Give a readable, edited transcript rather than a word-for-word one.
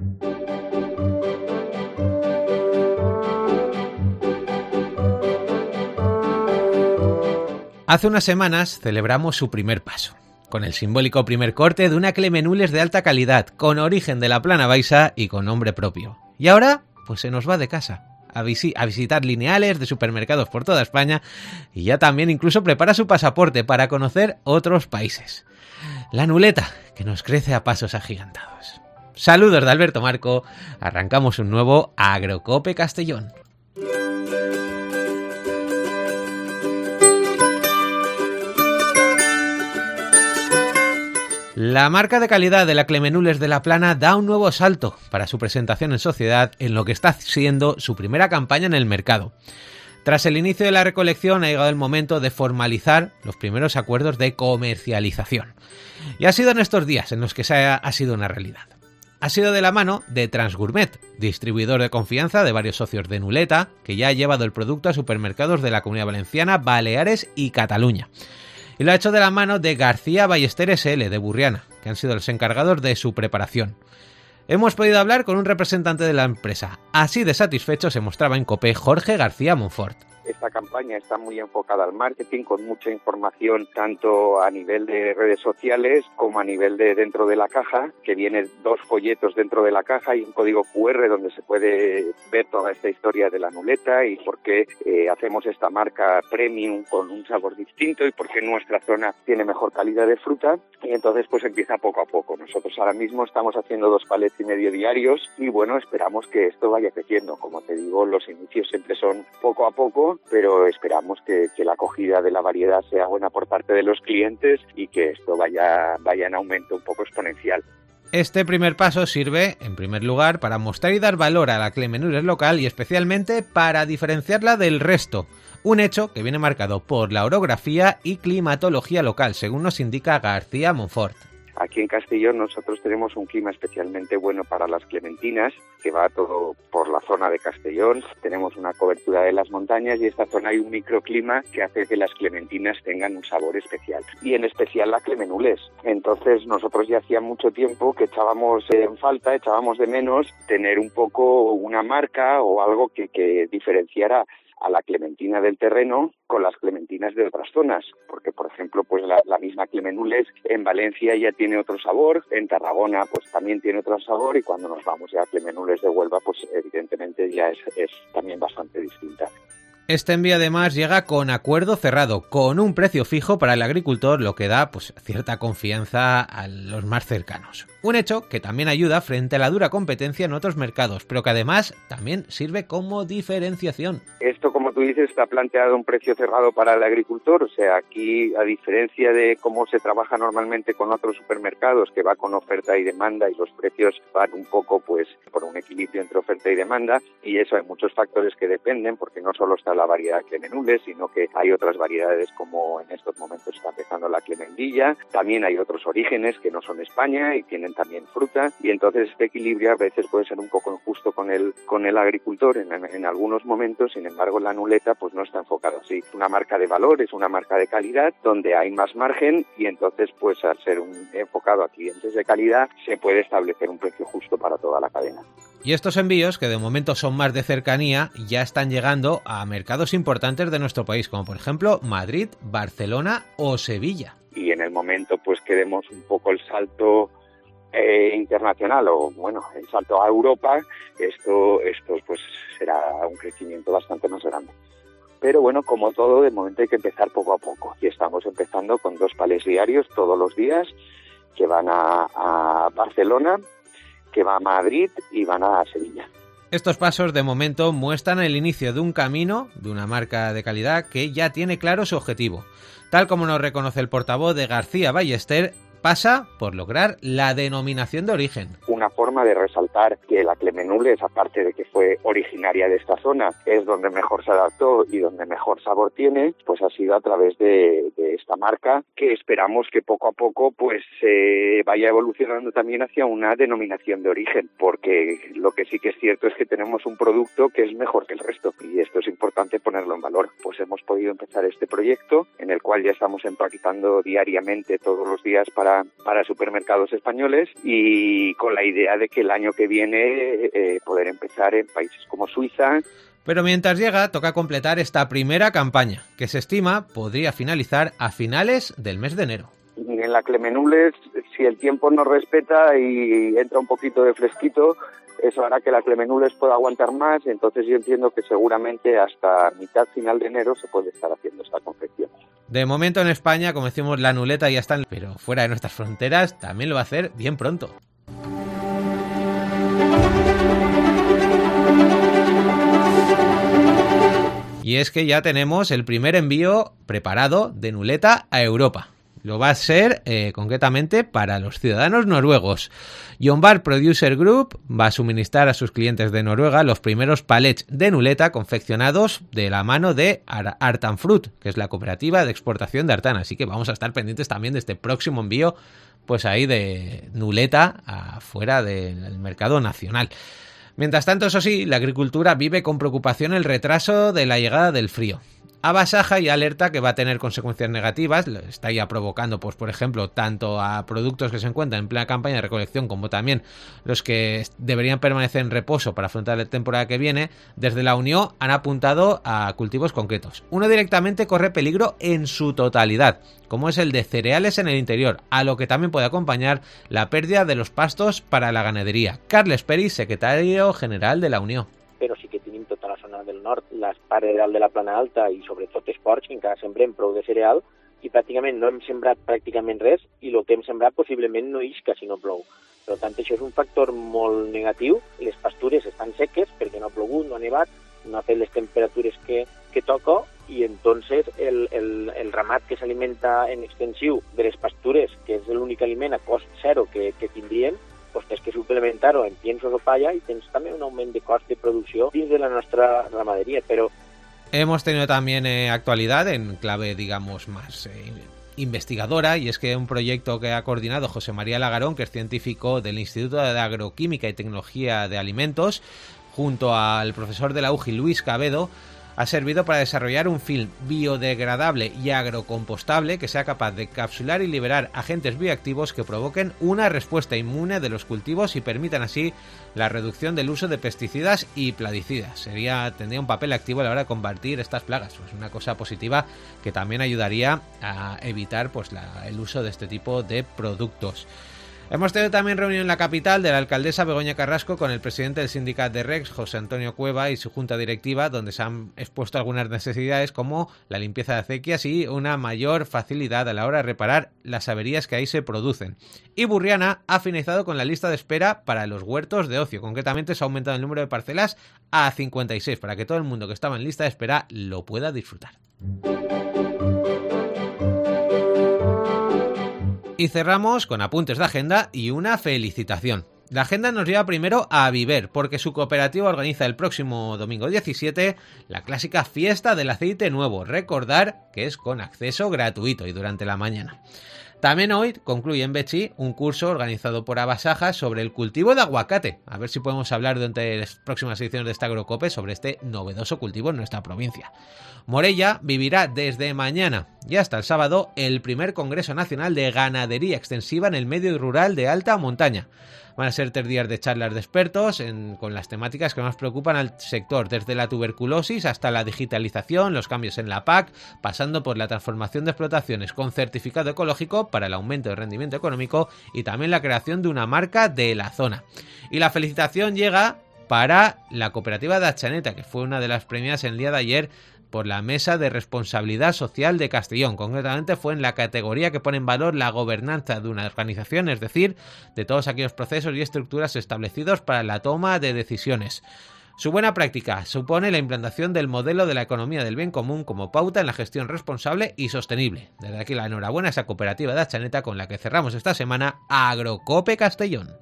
Hace unas semanas celebramos su primer paso, con el simbólico primer corte de una Clemenules de alta calidad, con origen de la Plana Baixa y con nombre propio. Y ahora, pues se nos va de casa, a visitar lineales de supermercados por toda España y ya también incluso prepara su pasaporte para conocer otros países. La nuleta, que nos crece a pasos agigantados. Saludos de Alberto Marco, arrancamos un nuevo Agrocope Castellón. La marca de calidad de la Clemenules de la Plana da un nuevo salto para su presentación en sociedad en lo que está siendo su primera campaña en el mercado. Tras el inicio de la recolección ha llegado el momento de formalizar los primeros acuerdos de comercialización. Y ha sido en estos días en los que ha sido una realidad. Ha sido de la mano de Transgourmet, distribuidor de confianza de varios socios de Nuleta, que ya ha llevado el producto a supermercados de la Comunidad Valenciana, Baleares y Cataluña. Y lo ha hecho de la mano de García Ballester S.L. de Burriana, que han sido los encargados de su preparación. Hemos podido hablar con un representante de la empresa. Así de satisfecho se mostraba en COPE Jorge García Monfort. Esta campaña está muy enfocada al marketing, con mucha información tanto a nivel de redes sociales como a nivel de dentro de la caja, que viene 2 folletos dentro de la caja y un código QR donde se puede ver toda esta historia de la nuleta y por qué hacemos esta marca premium con un sabor distinto y por qué nuestra zona tiene mejor calidad de fruta. Y entonces pues empieza poco a poco. Nosotros ahora mismo estamos haciendo 2 palets y medio diarios y bueno, esperamos que esto vaya creciendo. Como te digo, los inicios siempre son poco a poco, pero esperamos que la acogida de la variedad sea buena por parte de los clientes y que esto vaya en aumento un poco exponencial. Este primer paso sirve, en primer lugar, para mostrar y dar valor a la Clemenules local y especialmente para diferenciarla del resto. Un hecho que viene marcado por la orografía y climatología local, según nos indica García Monfort. Aquí en Castellón nosotros tenemos un clima especialmente bueno para las clementinas, que va todo por la zona de Castellón. Tenemos una cobertura de las montañas y esta zona hay un microclima que hace que las clementinas tengan un sabor especial. Y en especial la Clemenules. Entonces nosotros ya hacía mucho tiempo que echábamos en falta, echábamos de menos tener un poco una marca o algo que diferenciara a la clementina del terreno con las clementinas de otras zonas, porque por ejemplo pues la misma Clemenules en Valencia ya tiene otro sabor, en Tarragona pues también tiene otro sabor y cuando nos vamos ya a Clemenules de Huelva pues evidentemente ya es también bastante distinta. Este envío además llega con acuerdo cerrado, con un precio fijo para el agricultor, lo que da pues cierta confianza a los más cercanos. Un hecho que también ayuda frente a la dura competencia en otros mercados, pero que además también sirve como diferenciación. Esto, como tú dices, está planteado un precio cerrado para el agricultor, o sea, aquí a diferencia de cómo se trabaja normalmente con otros supermercados, que va con oferta y demanda y los precios van un poco pues por un equilibrio entre oferta y demanda, y eso hay muchos factores que dependen, porque no solo está la variedad Clemenules, sino que hay otras variedades como en estos momentos está empezando la Clemendilla, también hay otros orígenes que no son España y tienen también fruta, y entonces este equilibrio a veces puede ser un poco injusto con el agricultor en algunos momentos. Sin embargo, la nuleta pues no está enfocada así. Es una marca de valor, es una marca de calidad donde hay más margen y entonces pues al ser enfocado a clientes de calidad se puede establecer un precio justo para toda la cadena. Y estos envíos, que de momento son más de cercanía, ya están llegando a mercados importantes de nuestro país, como por ejemplo Madrid, Barcelona o Sevilla. Y en el momento pues que demos un poco el salto internacional o bueno, el salto a Europa, esto pues será un crecimiento bastante más grande. Pero bueno, como todo, de momento hay que empezar poco a poco. Y estamos empezando con 2 palés diarios todos los días que van a Barcelona, que va a Madrid y van a Sevilla. Estos pasos de momento muestran el inicio de un camino, de una marca de calidad que ya tiene claro su objetivo. Tal como nos reconoce el portavoz de García Ballester, pasa por lograr la denominación de origen. Una forma de resaltar que la Clemenules, aparte de que fue originaria de esta zona, es donde mejor se adaptó y donde mejor sabor tiene, pues ha sido a través de esta marca, que esperamos que poco a poco pues vaya evolucionando también hacia una denominación de origen, porque lo que sí que es cierto es que tenemos un producto que es mejor que el resto y esto es importante ponerlo en valor. Pues hemos podido empezar este proyecto en el cual ya estamos empaquetando diariamente todos los días para para supermercados españoles, y con la idea de que el año que viene poder empezar en países como Suiza. Pero mientras llega, toca completar esta primera campaña, que se estima podría finalizar a finales del mes de enero. En la Clemenules, si el tiempo nos respeta y entra un poquito de fresquito, eso hará que la Clemenules pueda aguantar más. Entonces yo entiendo que seguramente hasta mitad final de enero se puede estar haciendo esta confección. De momento en España, como decimos, la nuleta ya está, pero fuera de nuestras fronteras también lo va a hacer bien pronto. Y es que ya tenemos el primer envío preparado de nuleta a Europa. Lo va a ser concretamente para los ciudadanos noruegos. Jonbar Producer Group va a suministrar a sus clientes de Noruega los primeros palets de nuleta confeccionados de la mano de Artanfrut, que es la cooperativa de exportación de Artana. Así que vamos a estar pendientes también de este próximo envío, pues ahí de nuleta afuera del mercado nacional. Mientras tanto, eso sí, la agricultura vive con preocupación el retraso de la llegada del frío. Abasaja y alerta que va a tener consecuencias negativas, está ya provocando, pues por ejemplo, tanto a productos que se encuentran en plena campaña de recolección como también los que deberían permanecer en reposo para afrontar la temporada que viene. Desde la Unión han apuntado a cultivos concretos. Uno directamente corre peligro en su totalidad, como es el de cereales en el interior, a lo que también puede acompañar la pérdida de los pastos para la ganadería. Carles Peris, secretario general de la Unión. Però sí que tenim tota la zona del nord, la part de la plana alta i sobretot els ports, que encara sembrem prou de cereal, i pràcticament no hem sembrat pràcticament res, i el que hem sembrat possiblement no isca si no plou. Per tant, això és un factor molt negatiu. Les pastures estan seques perquè no ha plogut, no ha nevat, no ha fet les temperatures que toca, i entonces el ramat que s'alimenta en extensiu de les pastures, que és l'únic aliment a cost zero que tindrien, pues tens que suplementar-ho en piensos o palla, i tens també un augment de cost de producció dins de la nostra ramaderia. Pero hemos tenido también actualidad en clave, digamos, más investigadora, y es que un proyecto que ha coordinado José María Lagarón, que es científico del Instituto de Agroquímica y Tecnología de Alimentos, junto al profesor de la UJI, Luis Cabedo, ha servido para desarrollar un film biodegradable y agrocompostable que sea capaz de capsular y liberar agentes bioactivos que provoquen una respuesta inmune de los cultivos y permitan así la reducción del uso de pesticidas y plaguicidas. Tendría un papel activo a la hora de combatir estas plagas. Pues una cosa positiva que también ayudaría a evitar pues el uso de este tipo de productos. Hemos tenido también reunión en la capital de la alcaldesa Begoña Carrasco con el presidente del sindicato de REX, José Antonio Cueva, y su junta directiva, donde se han expuesto algunas necesidades como la limpieza de acequias y una mayor facilidad a la hora de reparar las averías que ahí se producen. Y Burriana ha finalizado con la lista de espera para los huertos de ocio. Concretamente se ha aumentado el número de parcelas a 56 para que todo el mundo que estaba en lista de espera lo pueda disfrutar. Y cerramos con apuntes de agenda y una felicitación. La agenda nos lleva primero a Viver, porque su cooperativa organiza el próximo domingo 17 la clásica fiesta del aceite nuevo. Recordar que es con acceso gratuito y durante la mañana. También hoy concluye en Betxí un curso organizado por Abasaja sobre el cultivo de aguacate. A ver si podemos hablar durante las próximas ediciones de esta Agrocope sobre este novedoso cultivo en nuestra provincia. Morella vivirá desde mañana y hasta el sábado el primer Congreso Nacional de Ganadería Extensiva en el medio rural de alta montaña. Van a ser 3 días de charlas de expertos con las temáticas que más preocupan al sector, desde la tuberculosis hasta la digitalización, los cambios en la PAC, pasando por la transformación de explotaciones con certificado ecológico para el aumento de rendimiento económico y también la creación de una marca de la zona. Y la felicitación llega para la cooperativa de Atxaneta, que fue una de las premiadas en el día de ayer por la Mesa de Responsabilidad Social de Castellón. Concretamente fue en la categoría que pone en valor la gobernanza de una organización, es decir, de todos aquellos procesos y estructuras establecidos para la toma de decisiones. Su buena práctica supone la implantación del modelo de la economía del bien común como pauta en la gestión responsable y sostenible. Desde aquí la enhorabuena a esa cooperativa de Atxaneta con la que cerramos esta semana Agrocope Castellón.